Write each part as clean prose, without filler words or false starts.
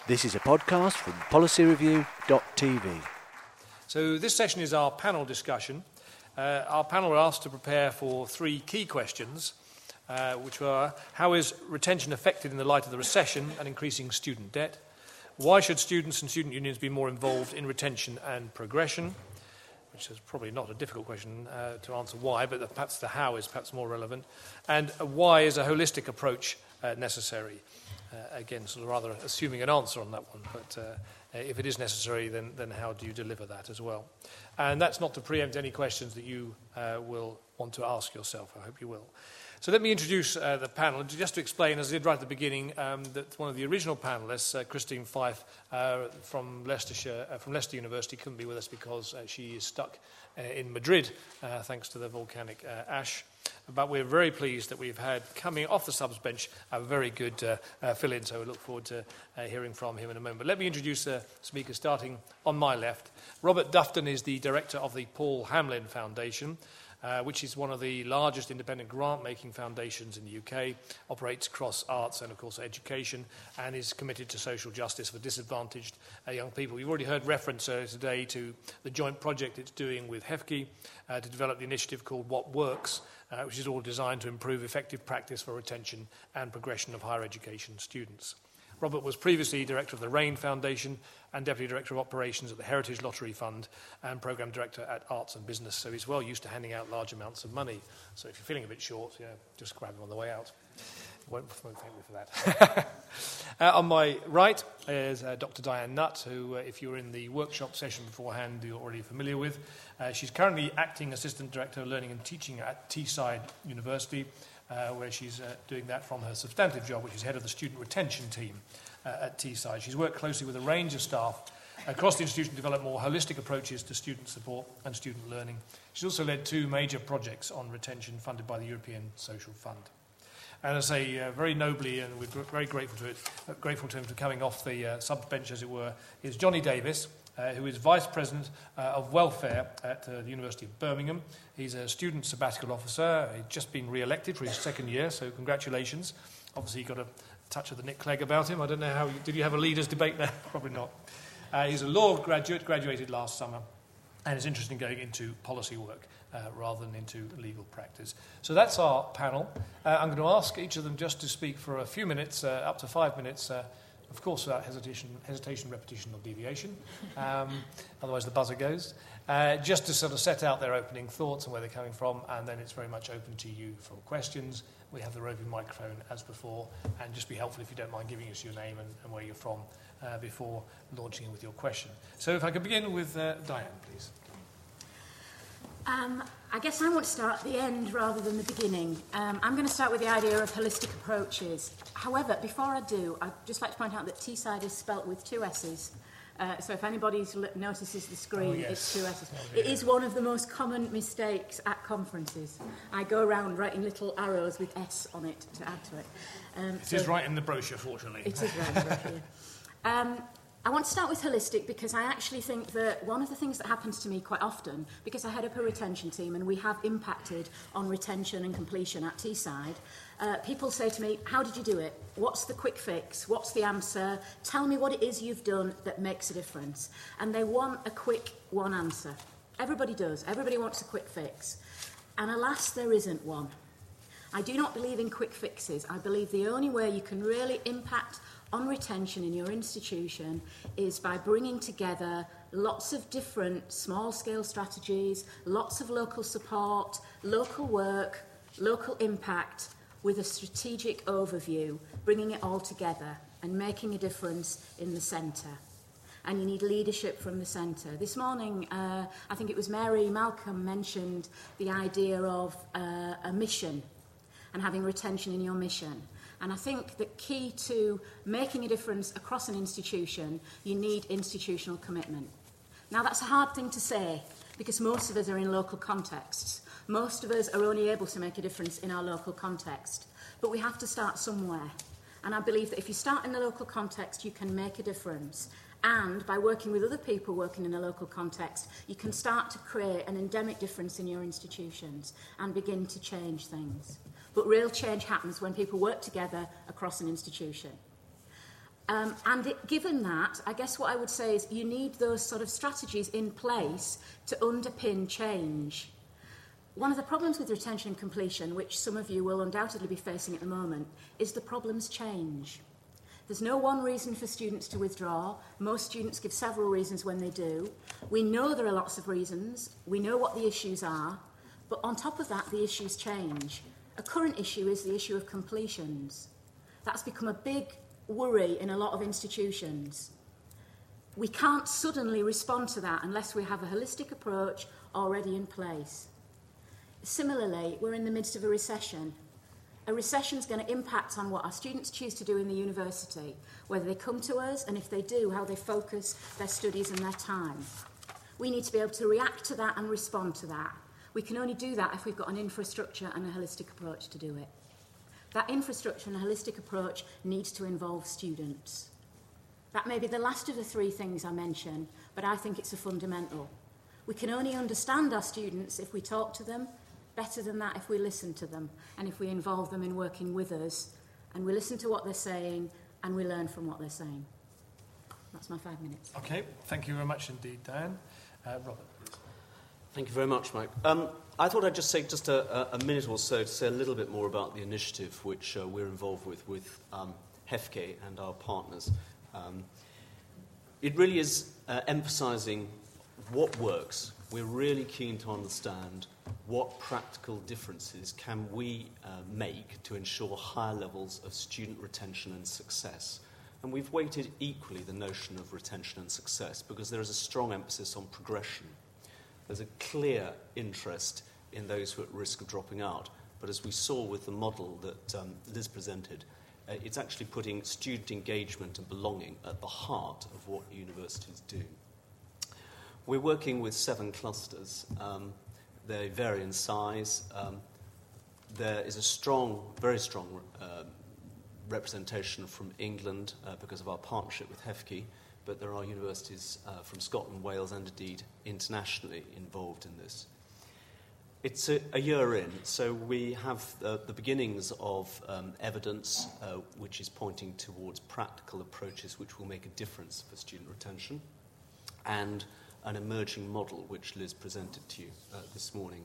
This is a podcast from policyreview.tv. So this session is our panel discussion. Our panel were asked to prepare for three key questions, which were: how is retention affected in the light of the recession and increasing student debt? Why should students and student unions be more involved in retention and progression? Which is probably not a difficult question to answer why, but perhaps the how is perhaps more relevant. And why is a holistic approach necessary? Again, sort of rather assuming an answer on that one, but if it is necessary, then how do you deliver that as well? And that's not to preempt any questions that you will want to ask yourself. I hope you will. So let me introduce the panel, just to explain, as I did right at the beginning, that one of the original panellists, Christine Fife from Leicestershire, from Leicester University, couldn't be with us because she is stuck in Madrid, thanks to the volcanic ash. But we're very pleased that we've had, coming off the subs bench, a very good fill-in, so we look forward to hearing from him in a moment. But let me introduce the speakers, starting on my left. Robert Dufton is the director of the Paul Hamlyn Foundation, which is one of the largest independent grant-making foundations in the UK, operates across arts and, of course, education, and is committed to social justice for disadvantaged young people. We've already heard reference today to the joint project it's doing with HEFCE to develop the initiative called What Works, which is all designed to improve effective practice for retention and progression of higher education students. Robert was previously Director of the RAIN Foundation and Deputy Director of Operations at the Heritage Lottery Fund and Programme Director at Arts and Business, so he's well used to handing out large amounts of money. So if you're feeling a bit short, just grab him on the way out. Won't thank me for that. On my right is Dr. Diane Nutt, who, if you were in the workshop session beforehand, you're already familiar with. She's currently Acting Assistant Director of Learning and Teaching at Teesside University, where she's doing that from her substantive job, which is head of the student retention team at Teesside. She's worked closely with a range of staff across the institution to develop more holistic approaches to student support and student learning. She's also led two major projects on retention funded by the European Social Fund. And as I say, very nobly, and we're very grateful to him for coming off the sub-bench, as it were, is Johnny Davis, who is Vice President of Welfare at the University of Birmingham. He's a student sabbatical officer. He's just been re-elected for his second year, so congratulations. Obviously, he got a touch of the Nick Clegg about him. I don't know how... Did you have a leaders' debate there? Probably not. He's a law graduate, graduated last summer, and is interested in going into policy work rather than into legal practice. So that's our panel. I'm going to ask each of them just to speak for a few minutes, up to 5 minutes, of course without hesitation, repetition or deviation. Otherwise the buzzer goes. Just to sort of set out their opening thoughts and where they're coming from, and then it's very much open to you for questions. We have the roving microphone as before, and just be helpful if you don't mind giving us your name and where you're from before launching in with your question. So if I could begin with Diane, please. I guess I want to start at the end rather than the beginning. I'm going to start with the idea of holistic approaches. However, before I do, I'd just like to point out that Teesside is spelt with two S's. So if anybody notices the screen, It's two S's. It is one of the most common mistakes at conferences. I go around writing little arrows with S on it to add to it. It is right in the brochure, fortunately. It is right in the brochure. I want to start with holistic because I actually think that one of the things that happens to me quite often, because I head up a retention team and we have impacted on retention and completion at Teesside, people say to me, how did you do it? What's the quick fix? What's the answer? Tell me what it is you've done that makes a difference. And they want a quick one answer. Everybody does. Everybody wants a quick fix. And alas, there isn't one. I do not believe in quick fixes. I believe the only way you can really impact on retention in your institution is by bringing together lots of different small-scale strategies, lots of local support, local work, local impact, with a strategic overview, bringing it all together and making a difference in the centre. And you need leadership from the centre. This morning, I think it was Mary Malcolm mentioned the idea of a mission and having retention in your mission. And I think that key to making a difference across an institution, you need institutional commitment. Now, that's a hard thing to say because most of us are in local contexts. Most of us are only able to make a difference in our local context. But we have to start somewhere. And I believe that if you start in the local context, you can make a difference. And by working with other people working in a local context, you can start to create an endemic difference in your institutions and begin to change things. But real change happens when people work together across an institution. Given that, I guess what I would say is you need those sort of strategies in place to underpin change. One of the problems with retention and completion, which some of you will undoubtedly be facing at the moment, is the problems change. There's no one reason for students to withdraw. Most students give several reasons when they do. We know there are lots of reasons. We know what the issues are. But on top of that, the issues change. A current issue is the issue of completions. That's become a big worry in a lot of institutions. We can't suddenly respond to that unless we have a holistic approach already in place. Similarly, we're in the midst of a recession. A recession is going to impact on what our students choose to do in the university, whether they come to us, and if they do, how they focus their studies and their time. We need to be able to react to that and respond to that. We can only do that if we've got an infrastructure and a holistic approach to do it. That infrastructure and a holistic approach needs to involve students. That may be the last of the three things I mention, but I think it's a fundamental. We can only understand our students if we talk to them, better than that if we listen to them, and if we involve them in working with us, and we listen to what they're saying, and we learn from what they're saying. That's my 5 minutes. Okay, thank you very much indeed, Diane. Robert. Thank you very much, Mike. I thought I'd just say a minute or so to say a little bit more about the initiative which we're involved with HEFCE and our partners. It really is emphasising what works. We're really keen to understand what practical differences can we make to ensure higher levels of student retention and success. And we've weighted equally the notion of retention and success because there is a strong emphasis on progression. There's a clear interest in those who are at risk of dropping out. But as we saw with the model that Liz presented, it's actually putting student engagement and belonging at the heart of what universities do. We're working with 7 clusters. They vary in size. There is a very strong representation from England because of our partnership with HEFCE, but there are universities from Scotland, Wales, and indeed internationally involved in this. It's a year in, so we have the beginnings of evidence which is pointing towards practical approaches which will make a difference for student retention, and an emerging model which Liz presented to you this morning.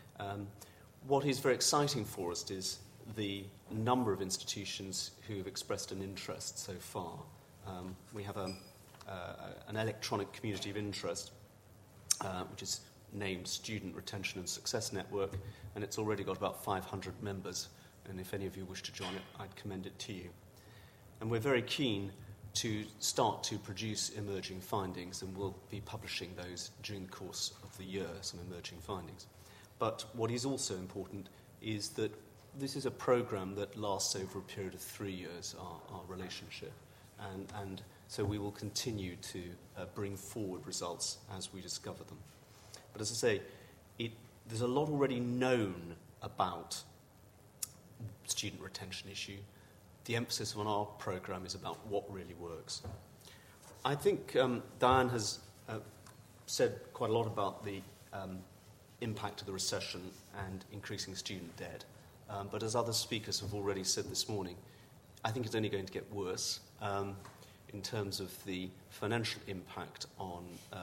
What is very exciting for us is the number of institutions who have expressed an interest so far. We have an electronic community of interest, which is named Student Retention and Success Network, and it's already got about 500 members, and if any of you wish to join it, I'd commend it to you. And we're very keen to start to produce emerging findings, and we'll be publishing those during the course of the year, some emerging findings. But what is also important is that this is a programme that lasts over a period of 3 years, our relationship, and so we will continue to bring forward results as we discover them. But as I say, there's a lot already known about student retention issue. The emphasis on our programme is about what really works. I think Diane has said quite a lot about the impact of the recession and increasing student debt. But as other speakers have already said this morning, I think it's only going to get worse in terms of the financial impact on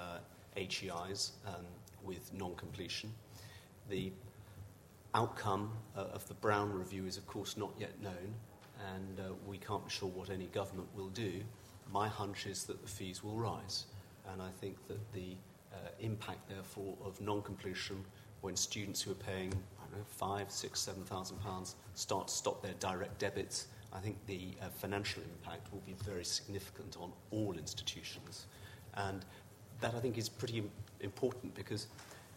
HEIs with non-completion. The outcome of the Brown Review is, of course, not yet known, and we can't be sure what any government will do. My hunch is that the fees will rise, and I think that the impact, therefore, of non-completion when students who are paying, I don't know, £5,000, £6,000, £7,000 start to stop their direct debits, I think the financial impact will be very significant on all institutions. And that, I think, is pretty important because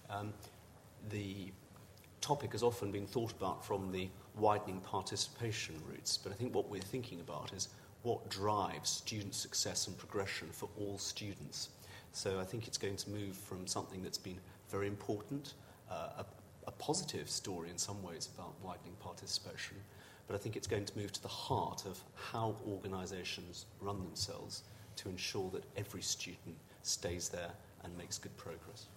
the topic has often been thought about from the widening participation routes, but I think what we're thinking about is what drives student success and progression for all students. So I think it's going to move from something that's been very important, a positive story in some ways about widening participation, but I think it's going to move to the heart of how organisations run themselves to ensure that every student stays there and makes good progress.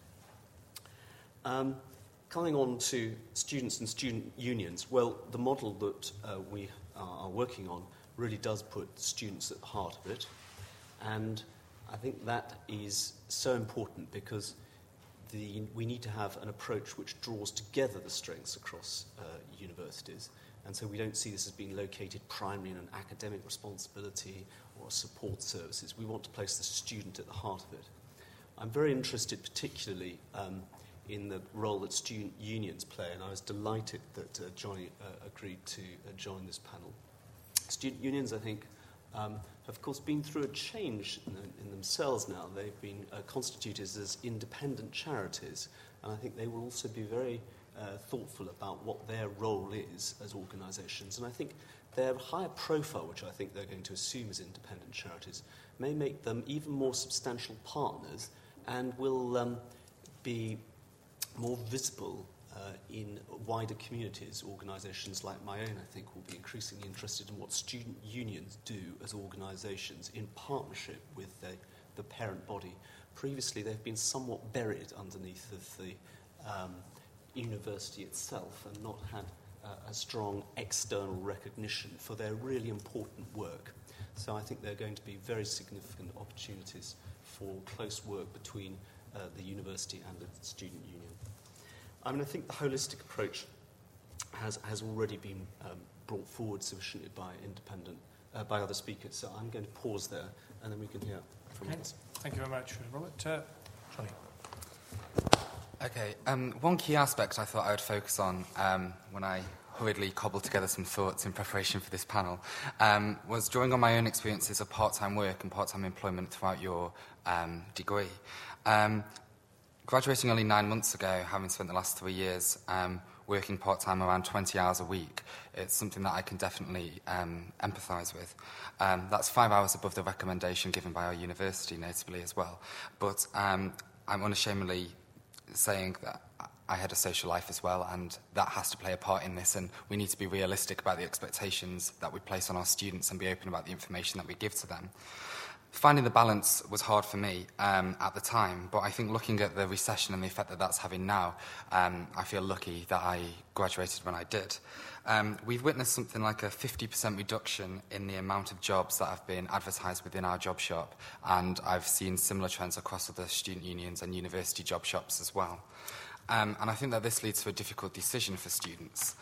Coming on to students and student unions, well, the model that we are working on really does put students at the heart of it. And I think that is so important because we need to have an approach which draws together the strengths across universities. And so we don't see this as being located primarily in an academic responsibility or support services. We want to place the student at the heart of it. I'm very interested particularly in the role that student unions play, and I was delighted that Johnny agreed to join this panel. Student unions, I think, have of course been through a change in themselves now. They've been constituted as independent charities, and I think they will also be very thoughtful about what their role is as organisations. And I think their higher profile, which I think they're going to assume as independent charities, may make them even more substantial partners and will be more visible in wider communities. Organisations like my own, I think, will be increasingly interested in what student unions do as organisations in partnership with the parent body. Previously, they've been somewhat buried underneath of the university itself and not had a strong external recognition for their really important work. So I think there are going to be very significant opportunities for close work between the university and the student union. I mean, I think the holistic approach has already been brought forward sufficiently by other speakers. So I'm going to pause there, and then we can hear from others. Thank you very much, Robert. Johnny. Okay. One key aspect I thought I would focus on when I hurriedly cobbled together some thoughts in preparation for this panel was drawing on my own experiences of part-time work and part-time employment throughout your degree. Graduating only 9 months ago, having spent the last 3 years working part-time around 20 hours a week, it's something that I can definitely empathise with. That's 5 hours above the recommendation given by our university, notably, as well. But I'm unashamedly saying that I had a social life as well, and that has to play a part in this, and we need to be realistic about the expectations that we place on our students and be open about the information that we give to them. Finding the balance was hard for me at the time, but I think looking at the recession and the effect that that's having now, I feel lucky that I graduated when I did. We've witnessed something like a 50% reduction in the amount of jobs that have been advertised within our job shop, and I've seen similar trends across other student unions and university job shops as well. And I think that this leads to a difficult decision for students.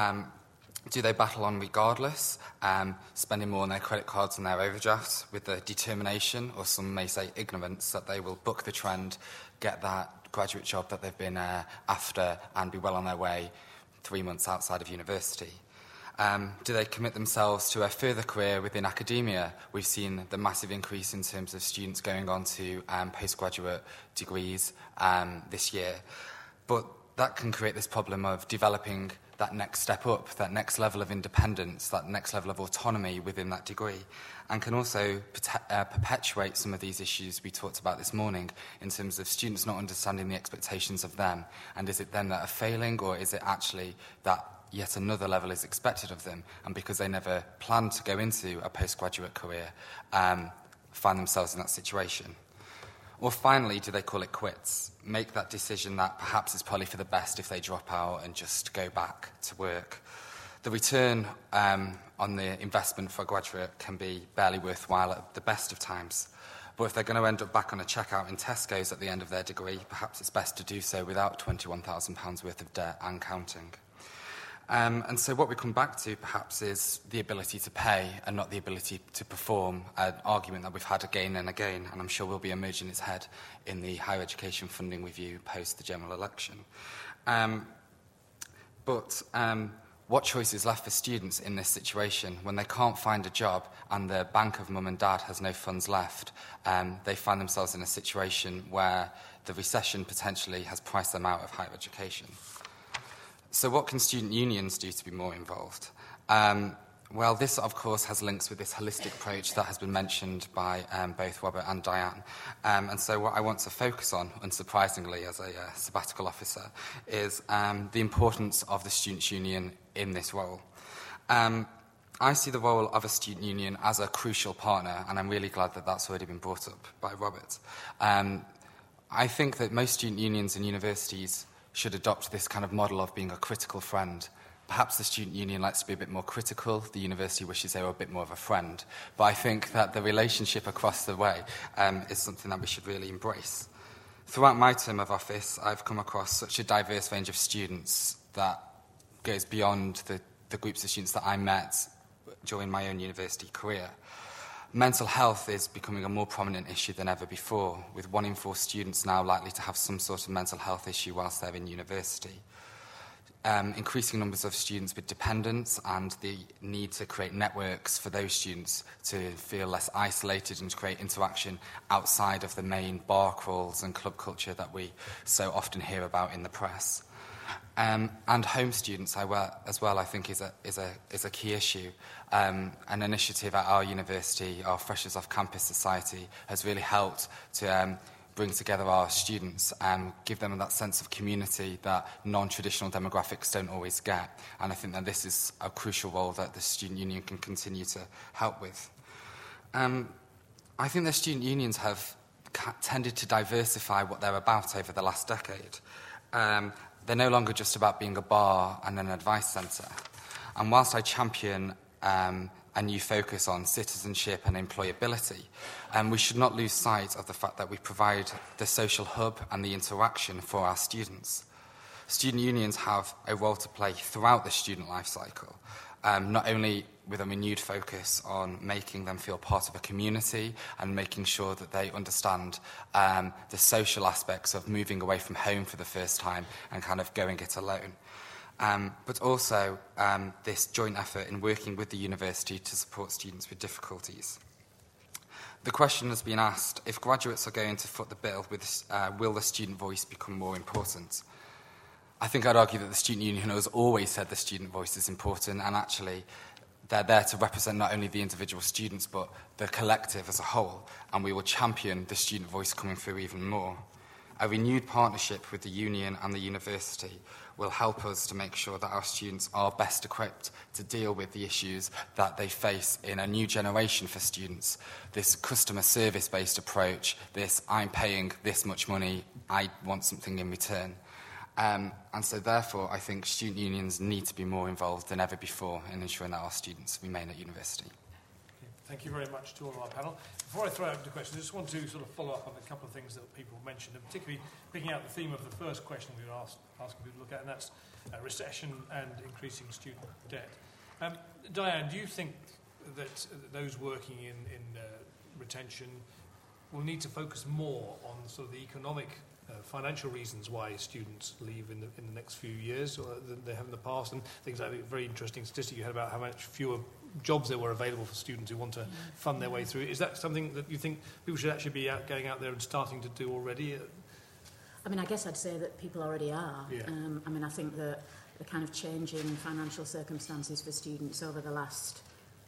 Do they battle on regardless, spending more on their credit cards and their overdrafts with the determination, or some may say ignorance, that they will buck the trend, get that graduate job that they've been after and be well on their way 3 months outside of university? Do they commit themselves to a further career within academia? We've seen the massive increase in terms of students going on to postgraduate degrees this year. But that can create this problem of developing that next step up, that next level of independence, that next level of autonomy within that degree, and can also perpetuate some of these issues we talked about this morning in terms of students not understanding the expectations of them. And is it them that are failing, or is it actually that yet another level is expected of them, and because they never planned to go into a postgraduate career, find themselves in that situation? Or finally, do they call it quits? Make that decision that perhaps it's probably for the best if they drop out and just go back to work. The return on the investment for a graduate can be barely worthwhile at the best of times. But if they're going to end up back on a checkout in Tesco's at the end of their degree, perhaps it's best to do so without £21,000 worth of debt and counting. And so what we come back to, perhaps, is the ability to pay and not the ability to perform, an argument that we've had again and again, and I'm sure will be emerging its head in the higher education funding review post the general election. But what choice is left for students in this situation when they can't find a job and the bank of mum and dad has no funds left? They find themselves in a situation where the recession potentially has priced them out of higher education. So what can student unions do to be more involved? Well, this, of course, has links with this holistic approach that has been mentioned by both Robert and Diane. And so what I want to focus on, unsurprisingly, as a sabbatical officer, is the importance of the students' union in this role. I see the role of a student union as a crucial partner, and I'm really glad that that's already been brought up by Robert. I think that most student unions and universities should adopt this kind of model of being a critical friend Perhaps the student union likes to be a bit more critical. The university wishes they were a bit more of a friend. But I think that the relationship across the way is something that we should really embrace. Throughout my term of office, I've come across such a diverse range of students that goes beyond the groups of students that I met during my own university career. Mental health is becoming a more prominent issue than ever before, with 1 in 4 students now likely to have some sort of mental health issue whilst they're in university. Increasing numbers of students with dependence and the need to create networks for those students to feel less isolated and to create interaction outside of the main bar crawls and club culture that we so often hear about in the press. And home students as well, I think, is a key issue. An initiative at our university, our Freshers Off Campus Society, has really helped to bring together our students and give them that sense of community that non-traditional demographics don't always get. And I think that this is a crucial role that the student union can continue to help with. I think the student unions have tended to diversify what they're about over the last decade. They're no longer just about being a bar and an advice centre. And whilst I champion a new focus on citizenship and employability, we should not lose sight of the fact that we provide the social hub and the interaction for our students. Student unions have a role to play throughout the student life cycle, not only with a renewed focus on making them feel part of a community and making sure that they understand the social aspects of moving away from home for the first time and kind of going it alone. But also this joint effort in working with the university to support students with difficulties. The question has been asked, if graduates are going to foot the bill, will the student voice become more important? I think I'd argue that the student union has always said the student voice is important, and actually they're there to represent not only the individual students but the collective as a whole, and we will champion the student voice coming through even more. A renewed partnership with the union and the university will help us to make sure that our students are best equipped to deal with the issues that they face in a new generation for students. This customer service-based approach, this I'm paying this much money, I want something in return. And so therefore, I think student unions need to be more involved than ever before in ensuring that our students remain at university. Thank you very much to all of our panel. Before I throw out the questions, I just want to sort of follow up on a couple of things that people mentioned, and particularly picking out the theme of the first question we were asking people to look at, and that's recession and increasing student debt. Diane, do you think that those working in retention will need to focus more on sort of the economic financial reasons why students leave in the next few years or than they have in the past, and things like a very interesting statistic you had about how much fewer jobs there were available for students who want to fund their way through. Is that something that you think people should actually be going out there and starting to do already? I mean, I guess I'd say that people already are. Yeah. I mean, I think that the kind of changing financial circumstances for students over the last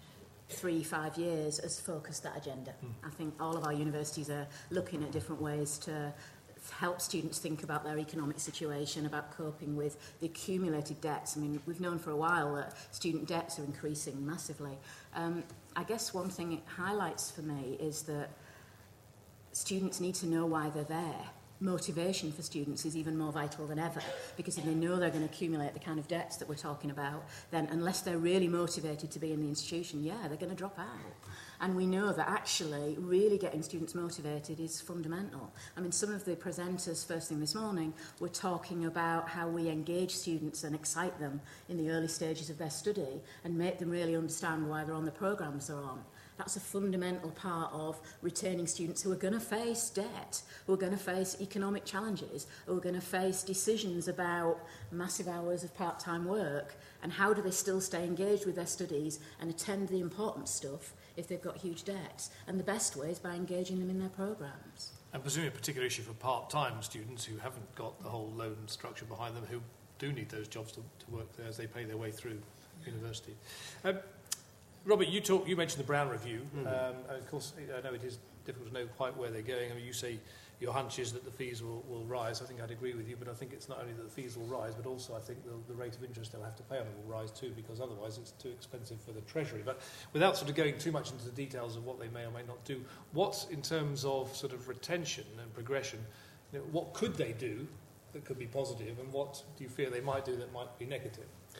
3-5 years has focused that agenda. I think all of our universities are looking at different ways to help students think about their economic situation, about coping with the accumulated debts. I mean, we've known for a while that student debts are increasing massively. I guess one thing it highlights for me is that students need to know why they're there. Motivation for students is even more vital than ever, because if they know they're going to accumulate the kind of debts that we're talking about, then unless they're really motivated to be in the institution, they're going to drop out. And we know that actually really getting students motivated is fundamental. I mean, some of the presenters first thing this morning were talking about how we engage students and excite them in the early stages of their study and make them really understand why they're on the programmes they're on. That's a fundamental part of retaining students who are going to face debt, who are going to face economic challenges, who are going to face decisions about massive hours of part-time work, and how do they still stay engaged with their studies and attend the important stuff if they've got huge debts. And the best way is by engaging them in their programmes. And presumably a particular issue for part-time students who haven't got the whole loan structure behind them, who do need those jobs to work there as they pay their way through university. Robert, you mentioned the Brown Review. Of course, I know it is difficult to know quite where they're going. I mean, you say your hunch is that the fees will rise. I think I'd agree with you, but I think it's not only that the fees will rise, but also I think the rate of interest they'll have to pay on it will rise too, because otherwise it's too expensive for the Treasury. But without sort of going too much into the details of what they may or may not do, what, in terms of sort of retention and progression, what could they do that could be positive, and what do you fear they might do that might be negative?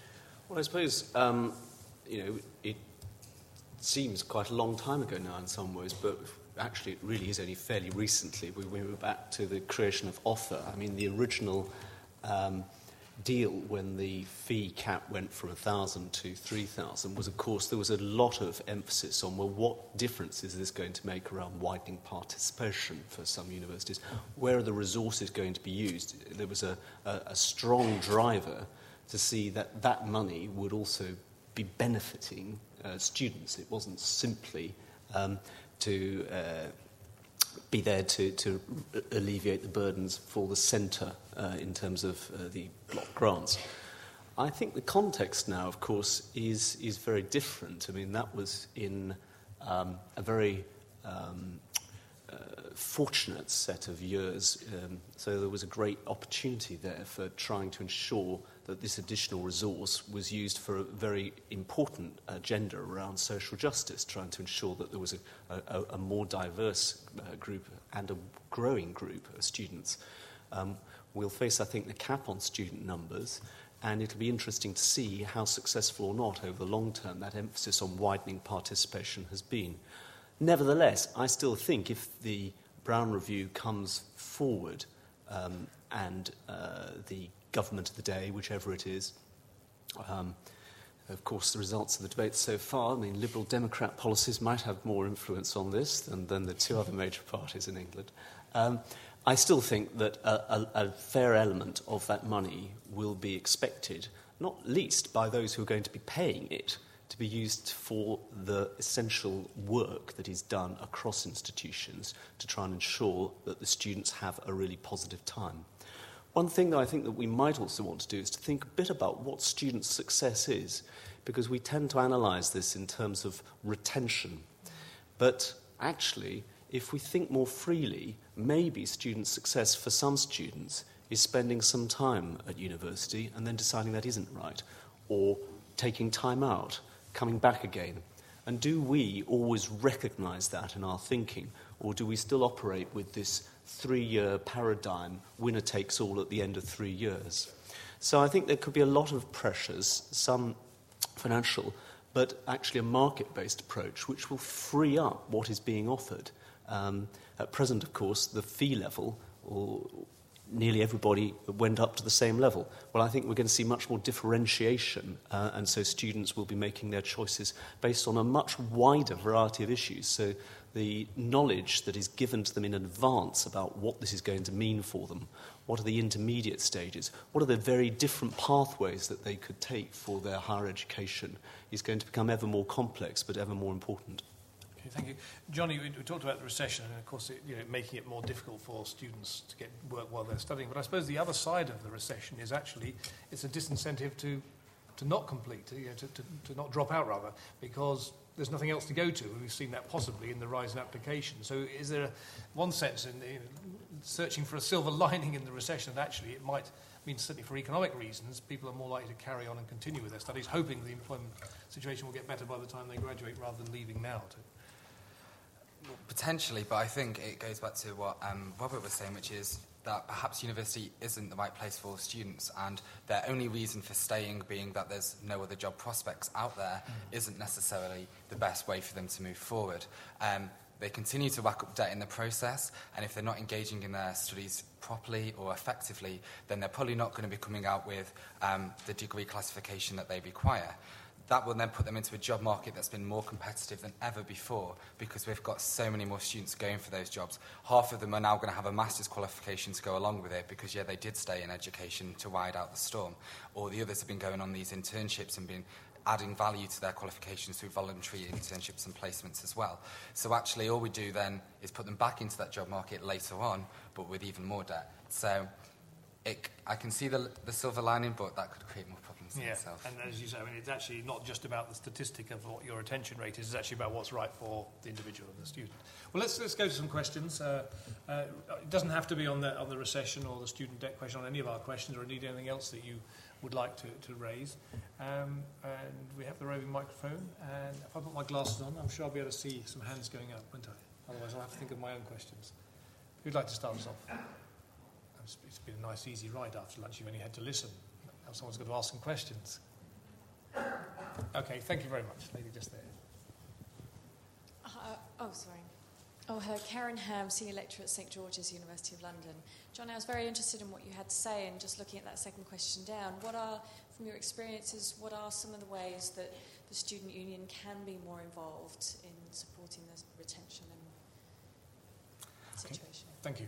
Well, I suppose, it seems quite a long time ago now in some ways, but actually it really is only fairly recently. We were back to the creation of Offer. I mean, the original deal when the fee cap went from 1,000 to 3,000 was, of course, there was a lot of emphasis on, well, what difference is this going to make around widening participation for some universities? Where are the resources going to be used? There was a strong driver to see that that money would also be benefiting students. It wasn't simply to be there to alleviate the burdens for the centre in terms of the block grants. I think the context now, of course, is very different. I mean, that was in a very fortunate set of years. So there was a great opportunity there for trying to ensure that this additional resource was used for a very important agenda around social justice, trying to ensure that there was a more diverse group and a growing group of students. We'll face, I think, the cap on student numbers, and it'll be interesting to see how successful or not over the long term that emphasis on widening participation has been. Nevertheless, I still think if the Brown Review comes forward and the government of the day, whichever it is, of course, the results of the debate so far, I mean, Liberal Democrat policies might have more influence on this than the two other major parties in England. I still think that a fair element of that money will be expected, not least by those who are going to be paying it, to be used for the essential work that is done across institutions to try and ensure that the students have a really positive time. One thing that I think that we might also want to do is to think a bit about what student success is, because we tend to analyse this in terms of retention. But actually, if we think more freely, maybe student success for some students is spending some time at university and then deciding that isn't right, or taking time out, coming back again. And do we always recognise that in our thinking, or do we still operate with this 3-year paradigm, winner takes all at the end of 3 years? So I think there could be a lot of pressures, some financial, but actually a market-based approach, which will free up what is being offered. At present, of course, the fee level, or nearly everybody went up to the same level. Well, I think we're going to see much more differentiation, and so students will be making their choices based on a much wider variety of issues. So the knowledge that is given to them in advance about what this is going to mean for them, what are the intermediate stages, what are the very different pathways that they could take for their higher education, is going to become ever more complex but ever more important. Okay, thank you. Johnny, we talked about the recession and, of course, making it more difficult for students to get work while they're studying. But I suppose the other side of the recession is actually it's a disincentive to not complete, to not drop out, rather, because there's nothing else to go to. We've seen that possibly in the rise in application. So is there one sense in searching for a silver lining in the recession that actually it might mean, certainly for economic reasons, people are more likely to carry on and continue with their studies, hoping the employment situation will get better by the time they graduate rather than leaving now? Potentially, but I think it goes back to what Robert was saying, which is that perhaps university isn't the right place for students, and their only reason for staying being that there's no other job prospects out there isn't necessarily the best way for them to move forward. They continue to rack up debt in the process, and if they're not engaging in their studies properly or effectively, then they're probably not going to be coming out with the degree classification that they require. That will then put them into a job market that's been more competitive than ever before, because we've got so many more students going for those jobs. Half of them are now going to have a master's qualification to go along with it because, yeah, they did stay in education to ride out the storm. Or the others have been going on these internships and been adding value to their qualifications through voluntary internships and placements as well. So actually all we do then is put them back into that job market later on, but with even more debt. So I can see the silver lining, but that could create more problems in itself. And as you say, I mean, it's actually not just about the statistic of what your retention rate is, it's actually about what's right for the individual and the student. Well, let's go to some questions. It doesn't have to be on the recession or the student debt question, on any of our questions, or indeed anything else that you would like to raise. And we have the roving microphone, and if I put my glasses on, I'm sure I'll be able to see some hands going up, won't I? Otherwise I'll have to think of my own questions. Who'd like to start us off? It's been a nice, easy ride after lunch. You've only had to listen. Now someone's got to ask some questions. Okay, thank you very much. Lady just there. Hello, Karen Ham, Senior Lecturer at St George's, University of London. John, I was very interested in what you had to say, and just looking at that second question down, from your experiences, what are some of the ways that the student union can be more involved in supporting the retention and situation? Thank you.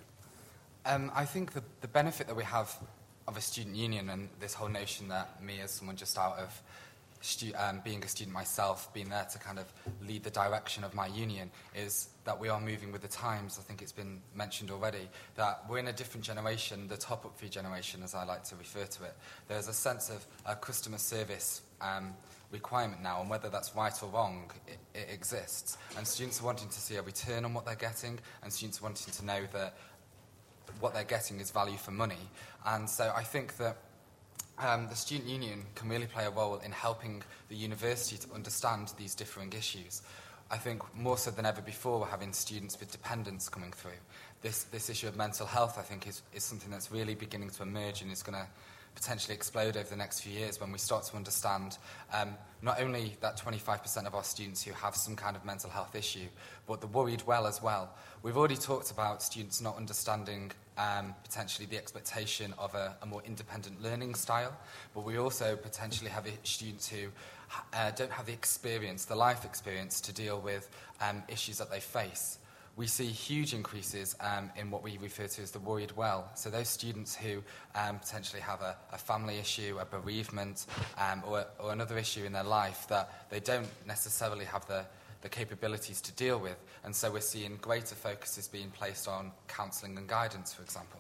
I think the benefit that we have of a student union, and this whole notion that me as someone just out of being a student myself, being there to kind of lead the direction of my union, is that we are moving with the times. I think it's been mentioned already that we're in a different generation, the top-up fee generation, as I like to refer to it. There's a sense of a customer service requirement now, and whether that's right or wrong, it exists. And students are wanting to see a return on what they're getting, and students are wanting to know that what they're getting is value for money. And so I think that the student union can really play a role in helping the university to understand these differing issues. I think more so than ever before, we're having students with dependence coming through. This issue of mental health, I think, is something that's really beginning to emerge and is going to potentially explode over the next few years when we start to understand not only that 25% of our students who have some kind of mental health issue, but the worried well as well. We've already talked about students not understanding potentially the expectation of a more independent learning style, but we also potentially have students who don't have the experience, the life experience, to deal with issues that they face. We see huge increases in what we refer to as the worried well. So those students who potentially have a family issue, a bereavement, or another issue in their life that they don't necessarily have the capabilities to deal with. And so we're seeing greater focuses being placed on counselling and guidance, for example.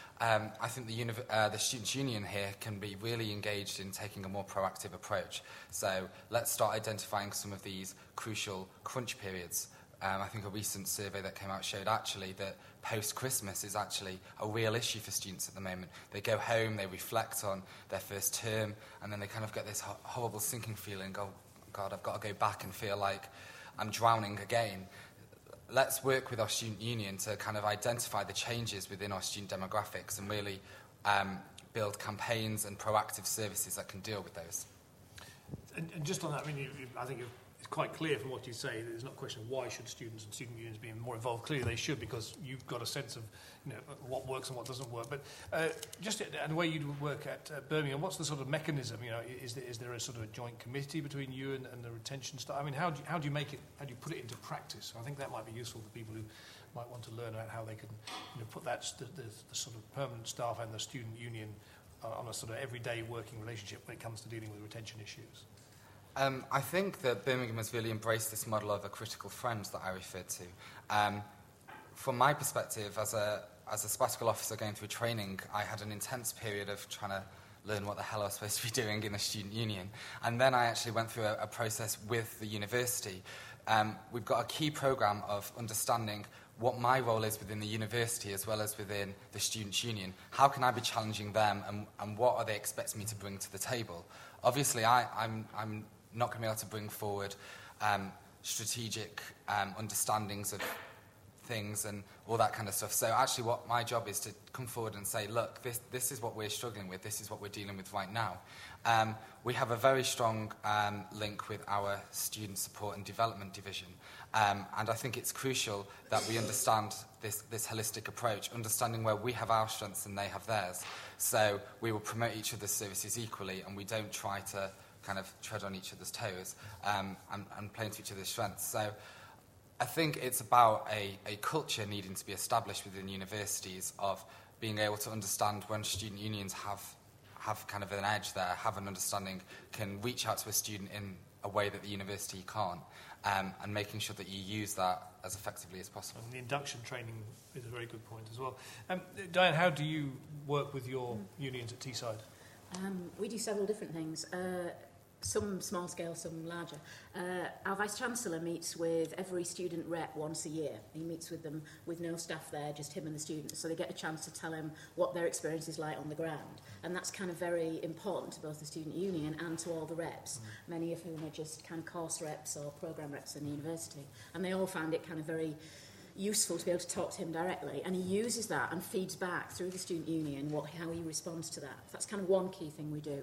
I think the Students' Union here can be really engaged in taking a more proactive approach. So let's start identifying some of these crucial crunch periods. I think a recent survey that came out showed actually that post-Christmas is actually a real issue for students at the moment. They go home, they reflect on their first term, and then they kind of get this horrible sinking feeling, oh, God, I've got to go back and feel like I'm drowning again. Let's work with our student union to kind of identify the changes within our student demographics and really build campaigns and proactive services that can deal with those. And just on that, I mean, I think it's quite clear from what you say that there's not a question of why should students and student unions be more involved. Clearly they should, because you've got a sense of what works and what doesn't work. But just and the way you work at Birmingham, what's the sort of mechanism? Is there a sort of a joint committee between you and the retention staff? I mean, how do you make it? How do you put it into practice? I think that might be useful for people who might want to learn about how they can put that the sort of permanent staff and the student union on a sort of everyday working relationship when it comes to dealing with retention issues. I think that Birmingham has really embraced this model of a critical friend that I referred to. From my perspective, as a sabbatical officer going through training, I had an intense period of trying to learn what the hell I was supposed to be doing in the student union. And then I actually went through a process with the university. We've got a key programme of understanding what my role is within the university as well as within the students' union. How can I be challenging them, and what are they expecting me to bring to the table? Obviously, I'm not going to be able to bring forward strategic understandings of things and all that kind of stuff. So actually what my job is to come forward and say, look, this is what we're struggling with, this is what we're dealing with right now. We have a very strong link with our student support and development division. And I think it's crucial that we understand this holistic approach, understanding where we have our strengths and they have theirs. So we will promote each other's services equally, and we don't try to kind of tread on each other's toes and play into each other's strengths. So I think it's about a culture needing to be established within universities of being able to understand when student unions have kind of an edge there, have an understanding, can reach out to a student in a way that the university can't, and making sure that you use that as effectively as possible. And the induction training is a very good point as well. Diane, how do you work with your unions at Teesside? We do several different things. Some small scale, some larger. Our Vice-Chancellor meets with every student rep once a year. He meets with them with no staff there, just him and the students, so they get a chance to tell him what their experience is like on the ground. And that's kind of very important to both the student union and to all the reps, many of whom are just kind of course reps or programme reps in the university. And they all found it kind of very useful to be able to talk to him directly, and he uses that and feeds back through the student union how he responds to that. That's kind of one key thing we do.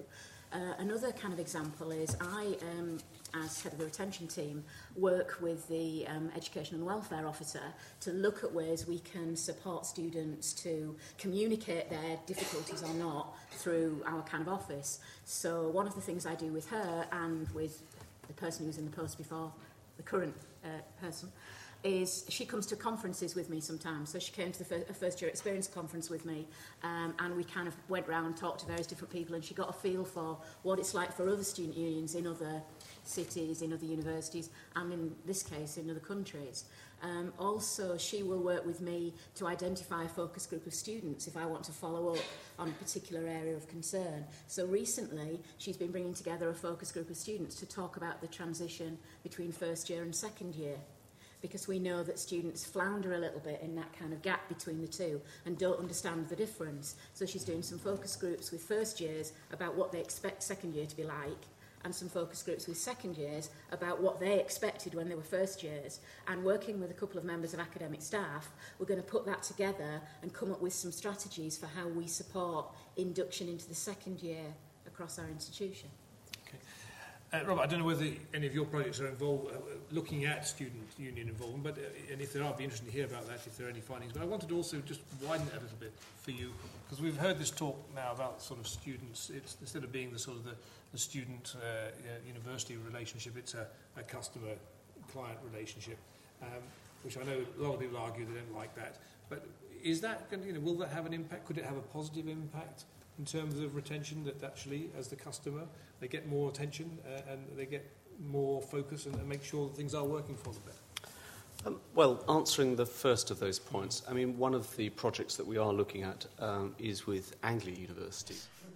Another kind of example is I, as head of the retention team, work with the Education and Welfare Officer to look at ways we can support students to communicate their difficulties or not through our kind of office. So one of the things I do with her and with the person who was in the post before, the current person, is she comes to conferences with me sometimes. So she came to the first year experience conference with me, and we kind of went round, talked to various different people, and she got a feel for what it's like for other student unions in other cities, in other universities, and in this case in other countries. Also, she will work with me to identify a focus group of students if I want to follow up on a particular area of concern. So recently, she's been bringing together a focus group of students to talk about the transition between first year and second year, because we know that students flounder a little bit in that kind of gap between the two and don't understand the difference. So she's doing some focus groups with first years about what they expect second year to be like, and some focus groups with second years about what they expected when they were first years. And working with a couple of members of academic staff, we're going to put that together and come up with some strategies for how we support induction into the second year across our institution. Robert, I don't know whether any of your projects are involved looking at student union involvement, but and if there are, I'd be interested to hear about that, if there are any findings. But I wanted to also just widen it a little bit for you, because we've heard this talk now about sort of students. It's instead of being the sort of the student-university relationship, it's a customer-client relationship, which I know a lot of people argue they don't like that. But is that going to, will that have an impact? Could it have a positive impact in terms of retention, that actually, as the customer, they get more attention and they get more focus and make sure that things are working for them better? Well, answering the first of those points, I mean, one of the projects that we are looking at is with Anglia University.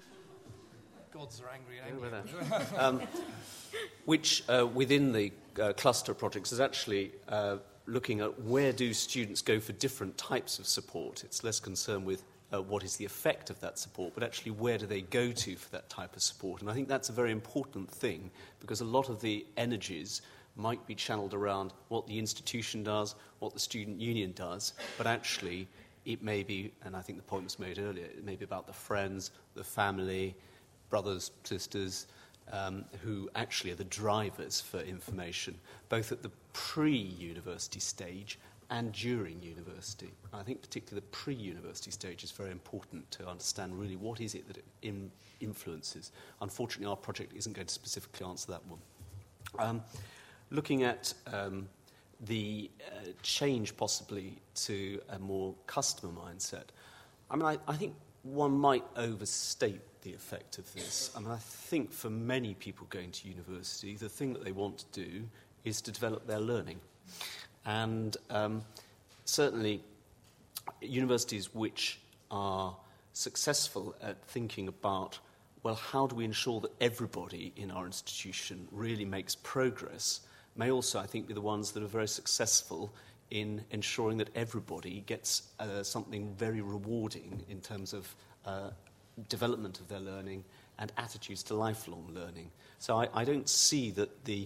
Gods are angry at Anglia. Which, within the cluster projects, is actually looking at where do students go for different types of support. It's less concerned with what is the effect of that support, but actually where do they go to for that type of support. And I think that's a very important thing, because a lot of the energies might be channeled around what the institution does, what the student union does, but actually it may be, and I think the point was made earlier, it may be about the friends, the family, brothers, sisters, who actually are the drivers for information, both at the pre-university stage and during university. I think particularly the pre-university stage is very important to understand really what is it that it influences. Unfortunately, our project isn't going to specifically answer that one. Looking at the change possibly to a more customer mindset, I mean, I think one might overstate the effect of this. I mean, I think for many people going to university, the thing that they want to do is to develop their learning. And certainly universities which are successful at thinking about, well, how do we ensure that everybody in our institution really makes progress, may also, I think, be the ones that are very successful in ensuring that everybody gets something very rewarding in terms of development of their learning and attitudes to lifelong learning. So I don't see that the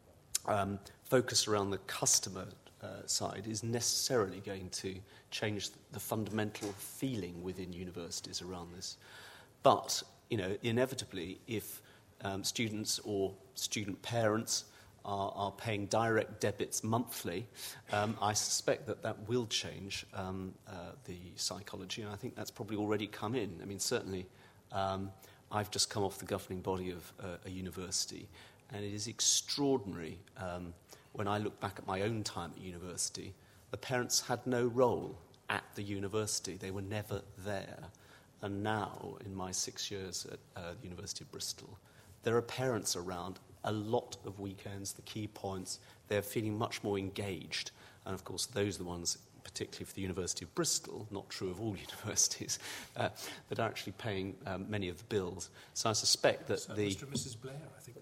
focus around the customer side is necessarily going to change the fundamental feeling within universities around this. But, you know, inevitably, if students or student parents are paying direct debits monthly, I suspect that will change the psychology, and I think that's probably already come in. I mean, certainly, I've just come off the governing body of a university, and it is extraordinary when I look back at my own time at university. The parents had no role at the university. They were never there. And now, in my 6 years at the University of Bristol, there are parents around a lot of weekends, the key points. They're feeling much more engaged. And, of course, those are the ones, particularly for the University of Bristol, not true of all universities, that are actually paying many of the bills. So I suspect that so the... Mr. and Mrs. Blair, I think.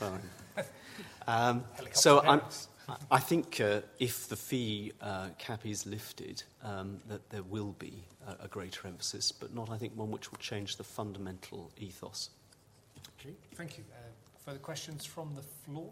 I think if the fee cap is lifted, that there will be a greater emphasis, but not, I think, one which will change the fundamental ethos. Okay, thank you. Further questions from the floor?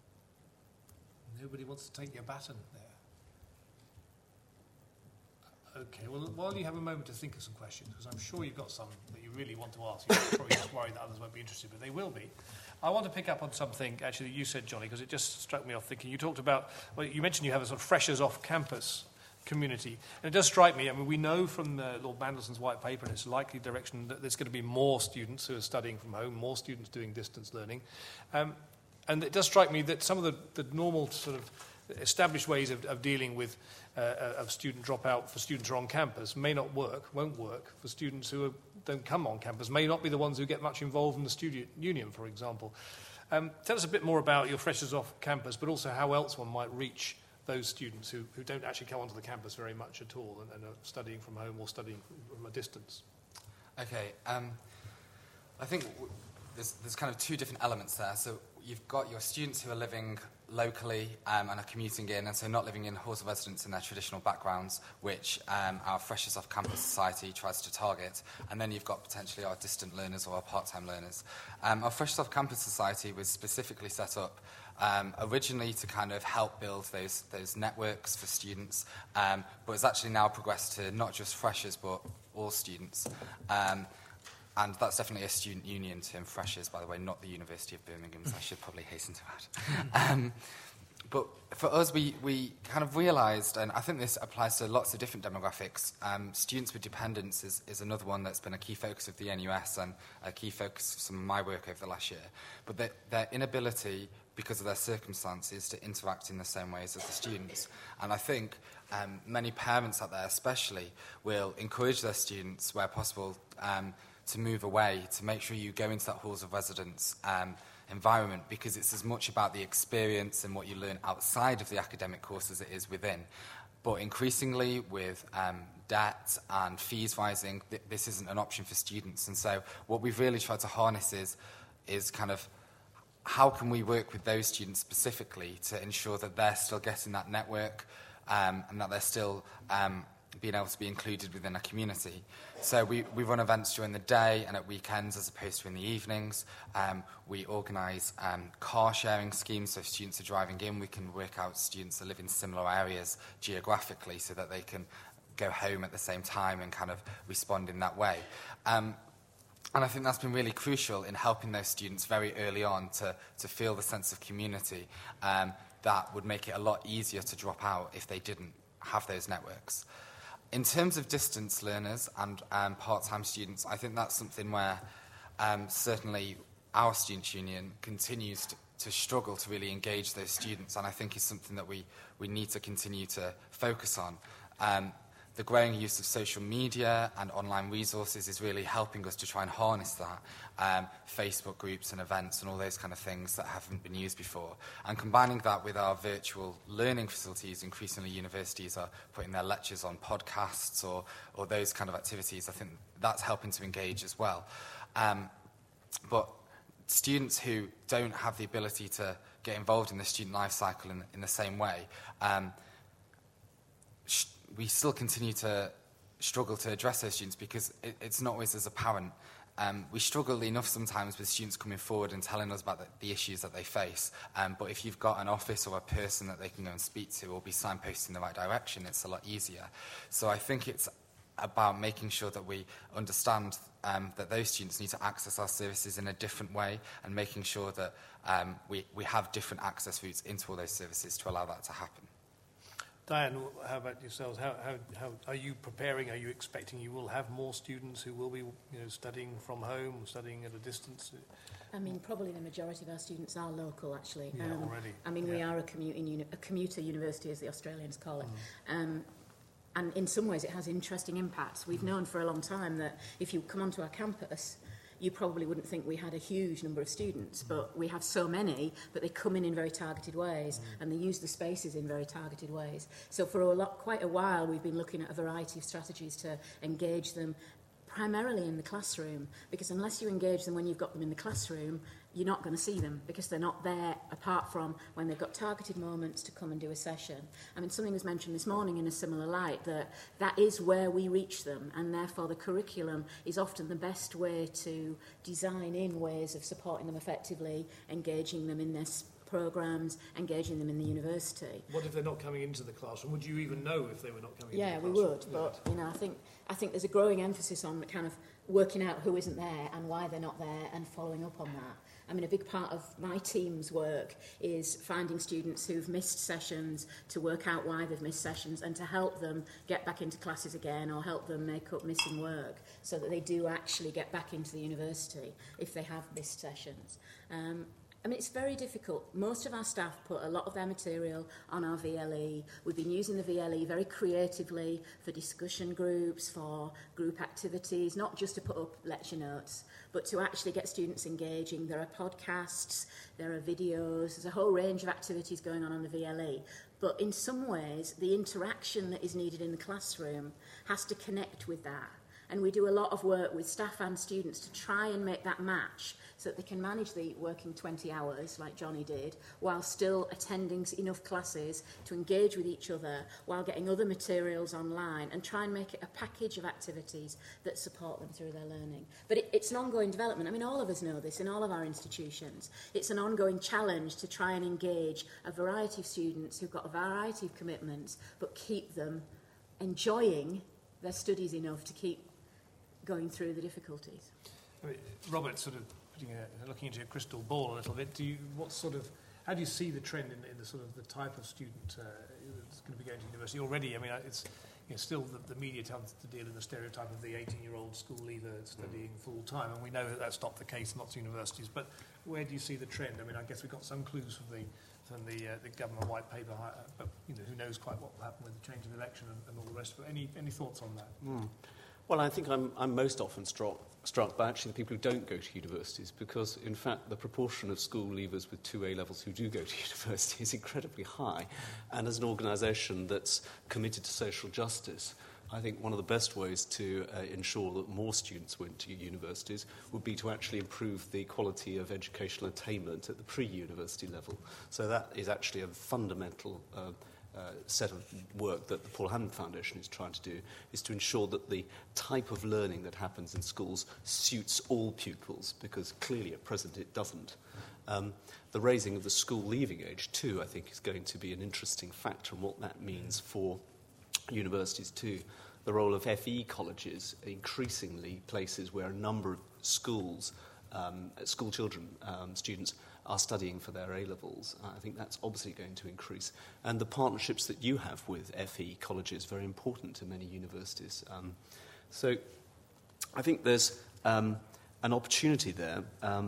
Nobody wants to take your baton there. Okay, well, while you have a moment to think of some questions, because I'm sure you've got some that you really want to ask, you're probably just worried that others won't be interested, but they will be. I want to pick up on something, actually, that you said, Johnny, because it just struck me off thinking. You talked about, well, you mentioned you have a sort of freshers off campus community. And it does strike me, I mean, we know from Lord Mandelson's white paper and its likely direction that there's going to be more students who are studying from home, more students doing distance learning. And it does strike me that some of the normal sort of established ways of dealing with of student dropout for students who are on campus may not work, won't work for students who don't come on campus, may not be the ones who get much involved in the student union, for example. Tell us a bit more about your freshers off campus, but also how else one might reach those students who don't actually come onto the campus very much at all and are studying from home or studying from a distance. Okay, I think there's kind of two different elements there. So you've got your students who are living locally and are commuting in, and so not living in halls of residence in their traditional backgrounds, which our Freshers Off Campus Society tries to target. And then you've got potentially our distant learners or our part-time learners. Our Freshers Off Campus Society was specifically set up originally to kind of help build those networks for students, but it's actually now progressed to not just freshers but all students. And that's definitely a student union term, freshers, by the way, not the University of Birmingham, so I should probably hasten to add. But for us, we kind of realised, and I think this applies to lots of different demographics, students with dependence is another one that's been a key focus of the NUS and a key focus of some of my work over the last year. But their inability, because of their circumstances, to interact in the same ways as the students. And I think many parents out there especially will encourage their students, where possible, to move away, to make sure you go into that halls of residence environment, because it's as much about the experience and what you learn outside of the academic course as it is within. But increasingly, with debt and fees rising, this isn't an option for students. And so what we've really tried to harness is kind of how can we work with those students specifically to ensure that they're still getting that network and that they're still being able to be included within a community. So we run events during the day and at weekends as opposed to in the evenings. We organise car sharing schemes, so if students are driving in, we can work out students that live in similar areas geographically so that they can go home at the same time and kind of respond in that way. And I think that's been really crucial in helping those students very early on to feel the sense of community that would make it a lot easier to drop out if they didn't have those networks. In terms of distance learners and part-time students, I think that's something where certainly our Students' Union continues to struggle to really engage those students, and I think is something that we need to continue to focus on. The growing use of social media and online resources is really helping us to try and harness that. Facebook groups and events and all those kind of things that haven't been used before. And combining that with our virtual learning facilities, increasingly universities are putting their lectures on podcasts or those kind of activities. I think that's helping to engage as well. But students who don't have the ability to get involved in the student life cycle in the same way, we still continue to struggle to address those students because it's not always as apparent. We struggle enough sometimes with students coming forward and telling us about the issues that they face. But if you've got an office or a person that they can go and speak to or be signposted in the right direction, it's a lot easier. So I think it's about making sure that we understand that those students need to access our services in a different way and making sure that we have different access routes into all those services to allow that to happen. Diane, how about yourselves? How are you preparing? Are you expecting you will have more students who will be studying from home, studying at a distance? I mean, probably the majority of our students are local, actually. Yeah, already. I mean, we are a commuter university, as the Australians call it. And in some ways, it has interesting impacts. We've known for a long time that if you come onto our campus, you probably wouldn't think we had a huge number of students, but we have so many, but they come in very targeted ways, and they use the spaces in very targeted ways. So for quite a while, we've been looking at a variety of strategies to engage them, primarily in the classroom, because unless you engage them when you've got them in the classroom, you're not going to see them because they're not there apart from when they've got targeted moments to come and do a session. I mean, something was mentioned this morning in a similar light, that is where we reach them, and therefore the curriculum is often the best way to design in ways of supporting them effectively, engaging them in their programmes, engaging them in the university. What if they're not coming into the classroom? Would you even know if they were not coming Yeah, into the we classroom? would, but I think there's a growing emphasis on kind of working out who isn't there and why they're not there and following up on that. I mean, a big part of my team's work is finding students who've missed sessions, to work out why they've missed sessions and to help them get back into classes again or help them make up missing work so that they do actually get back into the university if they have missed sessions. I mean, it's very difficult. Most of our staff put a lot of their material on our VLE. We've been using the VLE very creatively for discussion groups, for group activities, not just to put up lecture notes, but to actually get students engaging. There are podcasts, there are videos, there's a whole range of activities going on the VLE. But in some ways, the interaction that is needed in the classroom has to connect with that. And we do a lot of work with staff and students to try and make that match so that they can manage the working 20 hours like Johnny did while still attending enough classes to engage with each other while getting other materials online and try and make it a package of activities that support them through their learning. But it's an ongoing development. I mean, all of us know this in all of our institutions. It's an ongoing challenge to try and engage a variety of students who've got a variety of commitments but keep them enjoying their studies enough to keep going through the difficulties. I mean, Robert, sort of looking into your crystal ball a little bit, how do you see the trend in the sort of the type of student that's going to be going to university already? I mean, it's still the media tends to deal in the stereotype of the 18-year-old school leaver studying full time, and we know that that's not the case in lots of universities. But where do you see the trend? I mean, I guess we've got some clues from the government white paper, but who knows quite what will happen with the change of election and all the rest of it. Any thoughts on that? Well, I think I'm most often struck by actually the people who don't go to universities, because, in fact, the proportion of school leavers with 2 A-levels who do go to university is incredibly high. And as an organisation that's committed to social justice, I think one of the best ways to ensure that more students went to universities would be to actually improve the quality of educational attainment at the pre-university level. So that is actually a fundamental set of work that the Paul Hammond Foundation is trying to do, is to ensure that the type of learning that happens in schools suits all pupils, because clearly at present it doesn't. The raising of the school leaving age too, I think, is going to be an interesting factor in what that means for universities too. The role of FE colleges, increasingly places where a number of schools, school children, students, are studying for their A-levels. I think that's obviously going to increase. And the partnerships that you have with FE colleges are very important to many universities. So I think there's an opportunity there,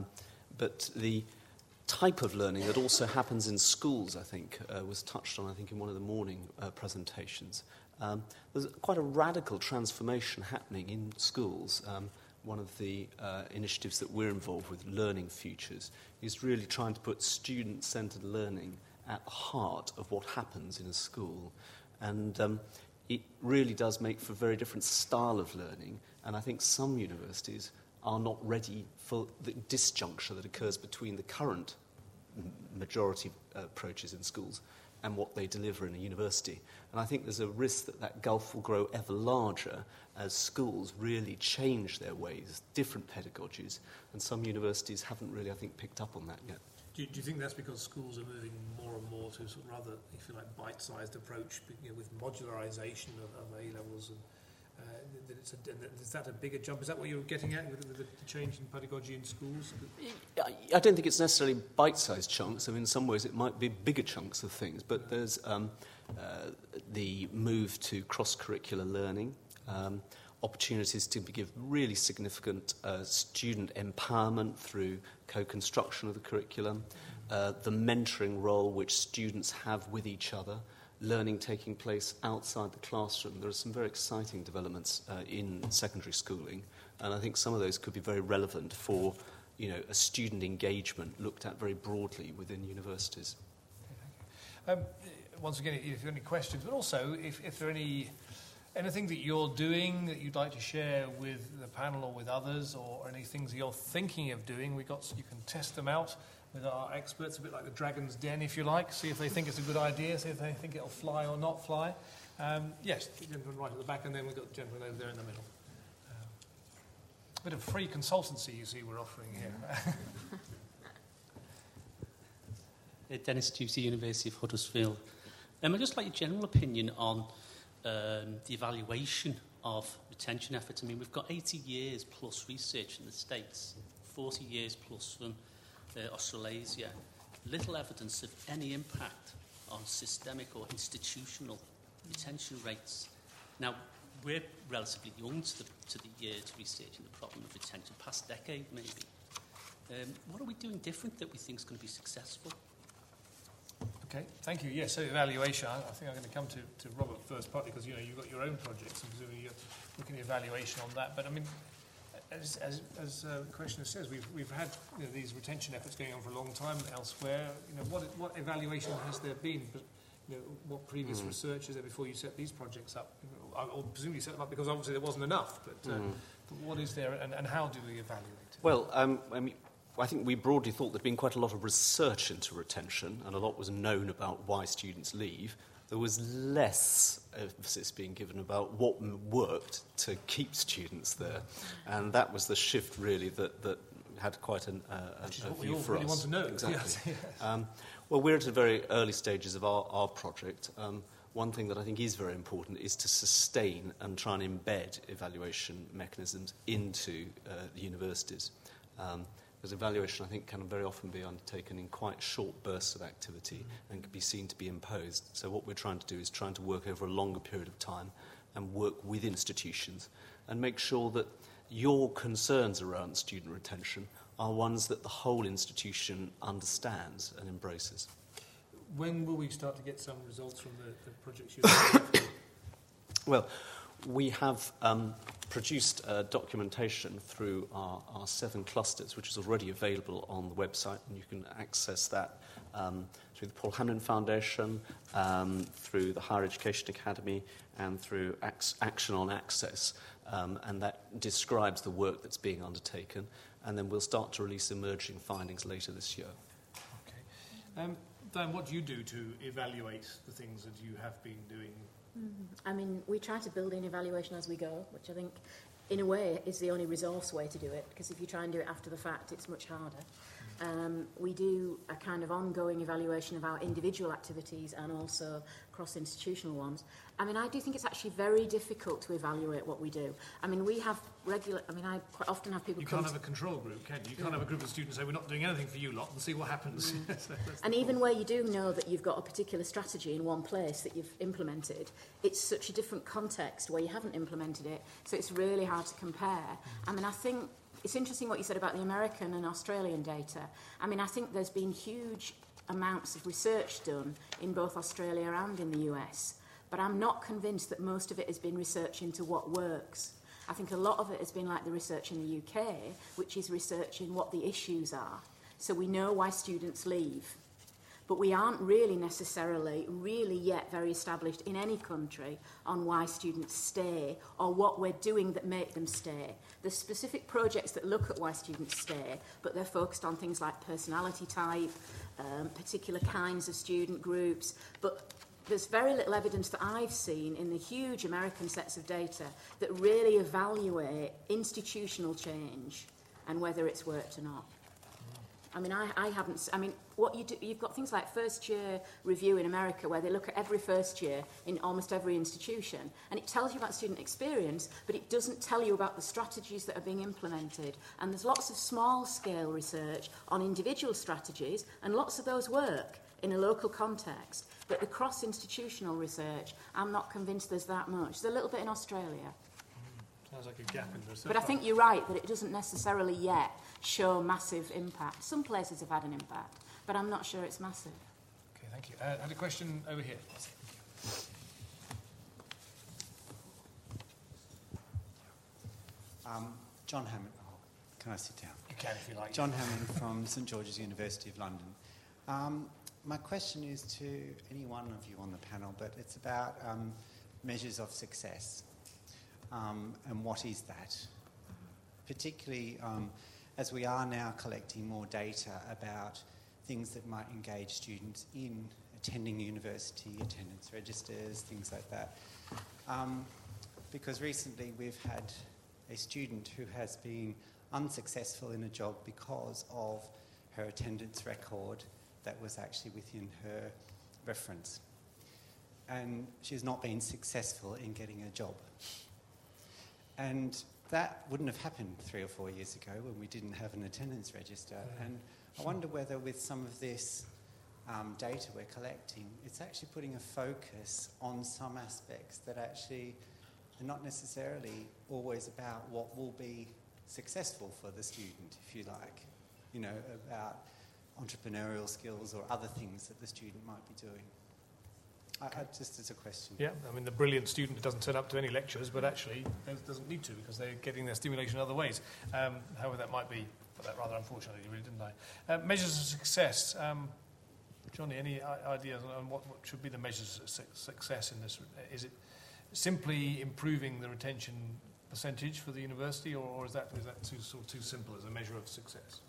but the type of learning that also happens in schools, I think, was touched on, I think, in one of the morning presentations. There's quite a radical transformation happening in schools. One of the initiatives that we're involved with, Learning Futures, is really trying to put student-centred learning at the heart of what happens in a school. And it really does make for a very different style of learning. And I think some universities are not ready for the disjuncture that occurs between the current majority approaches in schools and what they deliver in a university. And I think there's a risk that that gulf will grow ever larger as schools really change their ways, different pedagogies, and some universities haven't really, I think, picked up on that yet. Do you think that's because schools are moving more and more to sort of rather, if you like, bite-sized approach, with modularisation of A-levels, and is that a bigger jump? Is that what you're getting at with the change in pedagogy in schools? I don't think it's necessarily bite-sized chunks. I mean, in some ways it might be bigger chunks of things, but there's the move to cross-curricular learning, opportunities to give really significant student empowerment through co-construction of the curriculum, the mentoring role which students have with each other, learning taking place outside the classroom. There are some very exciting developments in secondary schooling, and I think some of those could be very relevant for, a student engagement looked at very broadly within universities. Once again, if you have any questions, but also if there are anything that you're doing that you'd like to share with the panel or with others, or any things that you're thinking of doing, you can test them out with our experts, a bit like the Dragon's Den, if you like, see if they think it's a good idea, see if they think it'll fly or not fly. Yes, the gentleman right at the back, and then we've got the gentleman over there in the middle. A bit of free consultancy, you see, we're offering here. Dennis Ducey, University of Huddersfield. I'd just like your general opinion on the evaluation of retention efforts. I mean, we've got 80 years plus research in the States, 40 years plus from Australasia. Little evidence of any impact on systemic or institutional retention rates. Now, we're relatively young to the year to researching the problem of retention, past decade maybe. What are we doing different that we think is going to be successful? Okay, thank you. Yes, so evaluation. I think I'm going to come to Robert first, partly because you've got your own projects, and presumably you're looking at evaluation on that. But I mean, as the questioner says, we've had these retention efforts going on for a long time elsewhere. What evaluation has there been? What previous research is there before you set these projects up? Or presumably you set them up because obviously there wasn't enough. But what is there, and how do we evaluate it? Well, I think we broadly thought there'd been quite a lot of research into retention, and a lot was known about why students leave. There was less emphasis being given about what worked to keep students there, and that was the shift really that had quite a view for us. Really want to know. Exactly. Yes. Well, we're at the very early stages of our project. One thing that I think is very important is to sustain and try and embed evaluation mechanisms into the universities. Because evaluation, I think, can very often be undertaken in quite short bursts of activity and can be seen to be imposed. So what we're trying to do is trying to work over a longer period of time and work with institutions and make sure that your concerns around student retention are ones that the whole institution understands and embraces. When will we start to get some results from the projects you've done? Well, we have produced documentation through our 7 clusters, which is already available on the website, and you can access that through the Paul Hanlon Foundation, through the Higher Education Academy, and through Action on Access, and that describes the work that's being undertaken, and then we'll start to release emerging findings later this year. Okay. Dan, what do you do to evaluate the things that you have been doing? I mean, we try to build in evaluation as we go, which I think, in a way, is the only resource way to do it, because if you try and do it after the fact, it's much harder. We do a kind of ongoing evaluation of our individual activities and also cross-institutional ones. I mean, I do think it's actually very difficult to evaluate what we do. I mean, we have I quite often have people You can't have a control group, can you? You can't have a group of students say, we're not doing anything for you lot, and see what happens. And even where you do know that you've got a particular strategy in one place that you've implemented, it's such a different context where you haven't implemented it, so it's really hard to compare. I mean, I think it's interesting what you said about the American and Australian data. I mean, I think there's been huge amounts of research done in both Australia and in the US, but I'm not convinced that most of it has been research into what works. I think a lot of it has been like the research in the UK, which is researching what the issues are. So we know why students leave, but we aren't really necessarily yet very established in any country on why students stay or what we're doing that make them stay. There's specific projects that look at why students stay, but they're focused on things like personality type, particular kinds of student groups, but there's very little evidence that I've seen in the huge American sets of data that really evaluate institutional change and whether it's worked or not. I mean, I haven't... I mean, what you do... You've got things like first-year review in America where they look at every first year in almost every institution, and it tells you about student experience, but it doesn't tell you about the strategies that are being implemented. And there's lots of small-scale research on individual strategies, and lots of those work in a local context. But the cross-institutional research, I'm not convinced there's that much. There's a little bit in Australia. Sounds like a gap in research. But I think you're right that it doesn't necessarily yet show massive impact. Some places have had an impact, but I'm not sure it's massive. Okay, thank you. I had a question over here. John Hammond. Oh, can I sit down? You can if you like. John Hammond from St George's University of London. My question is to any one of you on the panel, but it's about measures of success. And what is that? Particularly as we are now collecting more data about things that might engage students in attending university, attendance registers, things like that. Because recently we've had a student who has been unsuccessful in a job because of her attendance record that was actually within her reference. And she's not been successful in getting a job. And that wouldn't have happened 3 or 4 years ago when we didn't have an attendance register. And I wonder whether with some of this data we're collecting, it's actually putting a focus on some aspects that actually are not necessarily always about what will be successful for the student, if you like, you know, about entrepreneurial skills or other things that the student might be doing. Just as a question. Yeah, I mean, the brilliant student who doesn't turn up to any lectures, but actually doesn't need to because they're getting their stimulation in other ways. However that might be, but that rather unfortunately, really, didn't I? Measures of success. Johnny, any ideas on what should be the measures of success in this? Is it simply improving the retention percentage for the university, or is that too simple as a measure of success?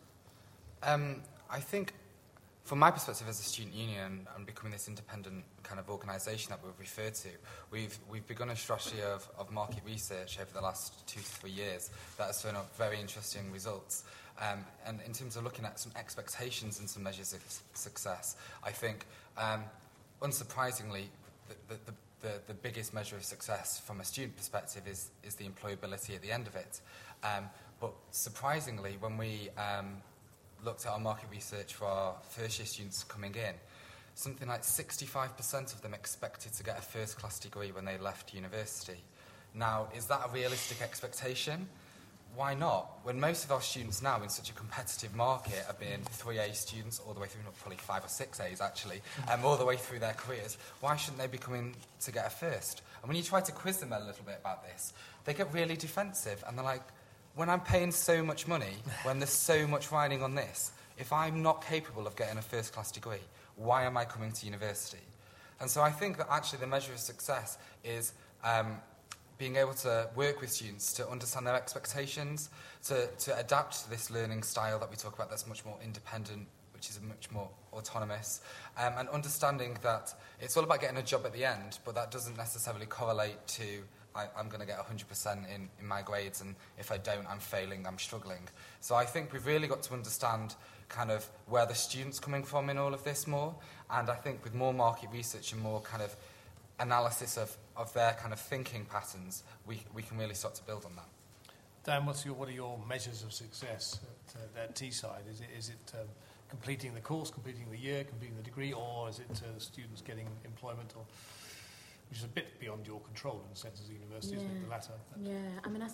I think, from my perspective as a student union and becoming this independent kind of organisation that we've referred to, we've begun a strategy of market research over the last 2 to 3 years that has thrown up very interesting results. And in terms of looking at some expectations and some measures of success, I think, unsurprisingly, the biggest measure of success from a student perspective is the employability at the end of it. But surprisingly, when we looked at our market research for our first-year students coming in, something like 65% of them expected to get a first-class degree when they left university. Now, is that a realistic expectation? Why not? When most of our students now in such a competitive market are being 3A students all the way through, not probably 5 or 6 A's actually, all the way through their careers, why shouldn't they be coming to get a first? And when you try to quiz them a little bit about this, they get really defensive and they're like, when I'm paying so much money, when there's so much riding on this, if I'm not capable of getting a first-class degree, why am I coming to university? And so I think that actually the measure of success is being able to work with students to understand their expectations, to adapt to this learning style that we talk about that's much more independent, which is much more autonomous, and understanding that it's all about getting a job at the end, but that doesn't necessarily correlate to I'm going to get 100% in my grades, and if I don't, I'm failing, I'm struggling. So I think we've really got to understand kind of where the student's coming from in all of this more, and I think with more market research and more kind of analysis of their kind of thinking patterns, we can really start to build on that. Dan, what are your measures of success at Teesside? Is it completing the course, completing the year, completing the degree, or is it students getting employment, or which is a bit beyond your control in a sense as a university, isn't it, the latter? Yeah, I mean,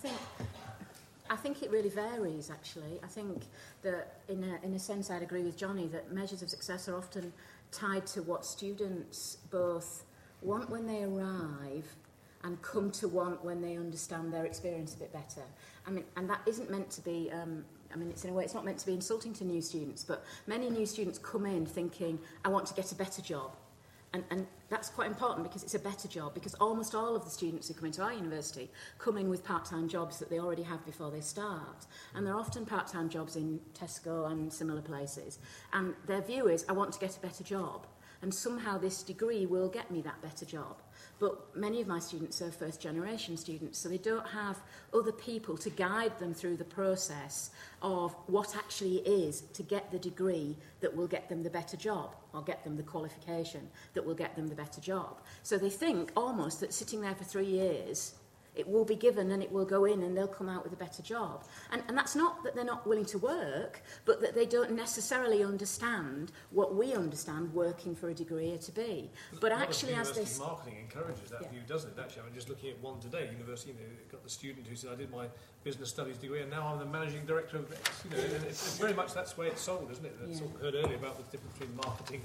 I think it really varies, actually. I think that, in a sense, I'd agree with Johnny that measures of success are often tied to what students both want when they arrive and come to want when they understand their experience a bit better. I mean, and that isn't meant to be... it's in a way, it's not meant to be insulting to new students, but many new students come in thinking, I want to get a better job. And that's quite important because it's a better job, because almost all of the students who come into our university come in with part-time jobs that they already have before they start. And they're often part-time jobs in Tesco and similar places. And their view is, I want to get a better job. And somehow this degree will get me that better job. But many of my students are first-generation students, so they don't have other people to guide them through the process of what actually is to get the degree that will get them the better job, or get them the qualification that will get them the better job. So they think almost that sitting there for 3 years, it will be given and it will go in and they'll come out with a better job. And that's not that they're not willing to work, but that they don't necessarily understand what we understand working for a degree to be. But actually, as they... marketing encourages that view, doesn't it? Actually, I'm just looking at one today, university, got the student who said, I did my business studies degree and now I'm the managing director of X. And it's very much that's the way it's sold, isn't it? That's what we heard earlier about the difference between marketing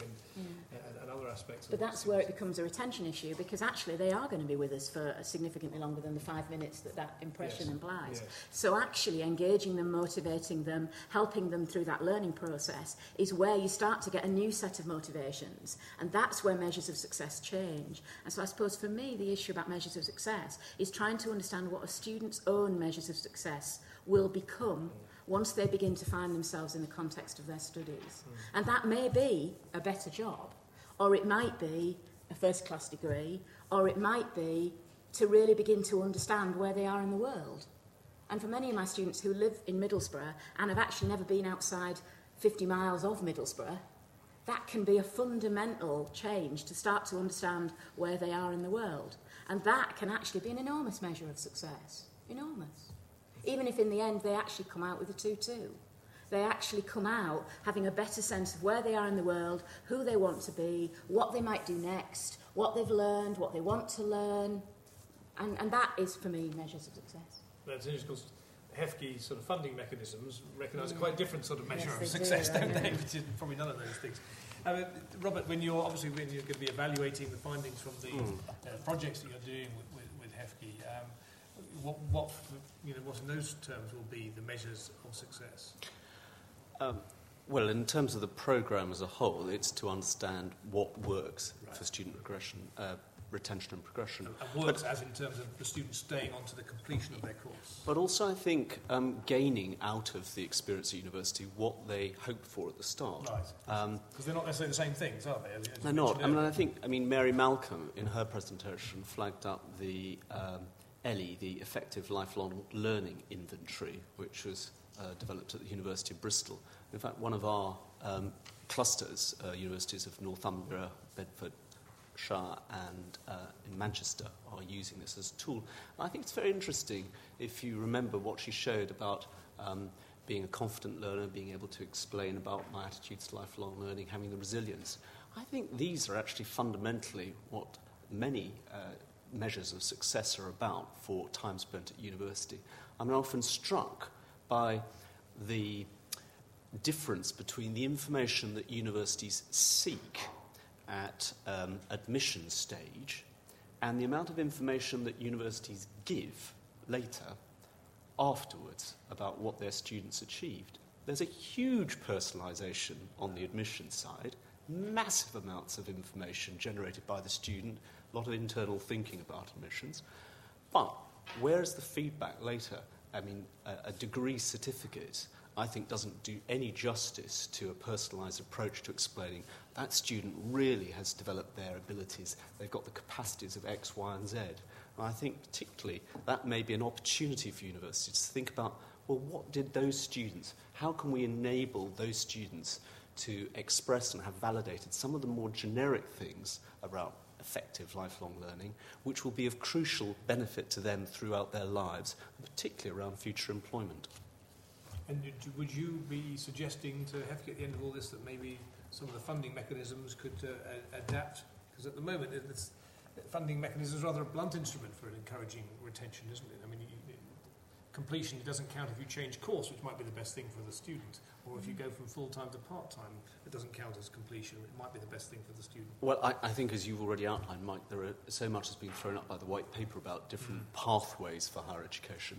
and other aspects. But that's where it becomes a retention issue, because actually they are going to be with us for significantly longer than the 5 minutes that impression implies. Yes. So actually engaging them, motivating them, helping them through that learning process is where you start to get a new set of motivations, and that's where measures of success change. And so I suppose for me the issue about measures of success is trying to understand what a student's own measures of success will become once they begin to find themselves in the context of their studies. And that may be a better job, or it might be a first-class degree, or it might be to really begin to understand where they are in the world. And for many of my students who live in Middlesbrough and have actually never been outside 50 miles of Middlesbrough, that can be a fundamental change to start to understand where they are in the world. And that can actually be an enormous measure of success. Enormous. Even if in the end they actually come out with a 2-2. They actually come out having a better sense of where they are in the world, who they want to be, what they might do next, what they've learned, what they want to learn. And that is, for me, measures of success. That's interesting because HEFCE sort of funding mechanisms recognise a quite different sort of measure of success, don't they? Which is probably none of those things. Robert, when you're going to be evaluating the findings from the projects that you're doing with HEFCE, what in those terms will be the measures of success? Well, in terms of the programme as a whole, it's to understand what works for student retention and progression. And works as in terms of the students staying on to the completion of their course. But also, I think, gaining out of the experience at university what they hoped for at the start. Right. Because they're not necessarily the same things, are they? They're not. I mean, Mary Malcolm, in her presentation, flagged up the ELI, the Effective Lifelong Learning Inventory, which was developed at the University of Bristol. In fact, one of our clusters, universities of Northumbria, Bedfordshire and in Manchester, are using this as a tool. I think it's very interesting if you remember what she showed about being a confident learner, being able to explain about my attitudes to lifelong learning, having the resilience. I think these are actually fundamentally what many measures of success are about for time spent at university. I'm often struck by the difference between the information that universities seek at admission stage and the amount of information that universities give later afterwards about what their students achieved. There's a huge personalisation on the admission side, massive amounts of information generated by the student, a lot of internal thinking about admissions. But where is the feedback later? I mean, a degree certificate, I think, doesn't do any justice to a personalised approach to explaining that student really has developed their abilities. They've got the capacities of X, Y, and Z. And I think particularly that may be an opportunity for universities to think about, well, what did those students, how can we enable those students to express and have validated some of the more generic things about effective lifelong learning, which will be of crucial benefit to them throughout their lives, particularly around future employment. And would you be suggesting to HEFCE at the end of all this that maybe some of the funding mechanisms could adapt? Because at the moment, funding mechanisms is rather a blunt instrument for encouraging retention, isn't it? I mean, completion, it doesn't count if you change course, which might be the best thing for the student. Or if you go from full-time to part-time, it doesn't count as completion. It might be the best thing for the student. Well, I think, as you've already outlined, Mike, there are so much has been thrown up by the white paper about different pathways for higher education.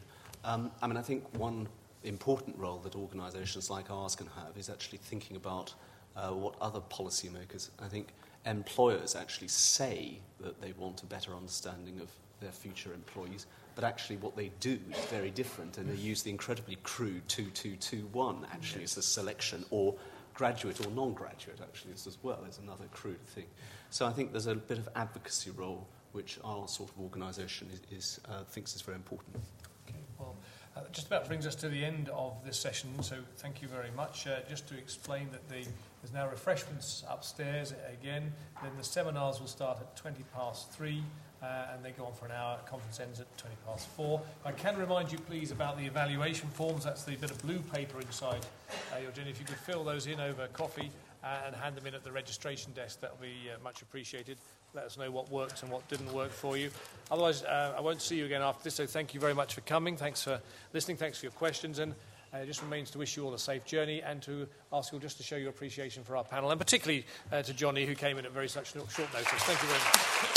I think one important role that organisations like ours can have is actually thinking about what other policymakers, I think employers actually say that they want a better understanding of their future employees, but actually what they do is very different, and they use the incredibly crude 2-2-2-1 actually as a selection, or graduate or non-graduate actually as well is another crude thing. So I think there's a bit of advocacy role which our sort of organisation thinks is very important. Okay, well, just about brings us to the end of this session, so thank you very much. Just to explain that there's now refreshments upstairs again, then the seminars will start at 3:20, and they go on for an hour. Conference ends at 4:20. I can remind you, please, about the evaluation forms. That's the bit of blue paper inside your journey. If you could fill those in over coffee and hand them in at the registration desk, that would be much appreciated. Let us know what worked and what didn't work for you. Otherwise, I won't see you again after this, so thank you very much for coming. Thanks for listening. Thanks for your questions. And it just remains to wish you all a safe journey and to ask you all just to show your appreciation for our panel, and particularly to Johnny, who came in at very such short notice. Thank you very much.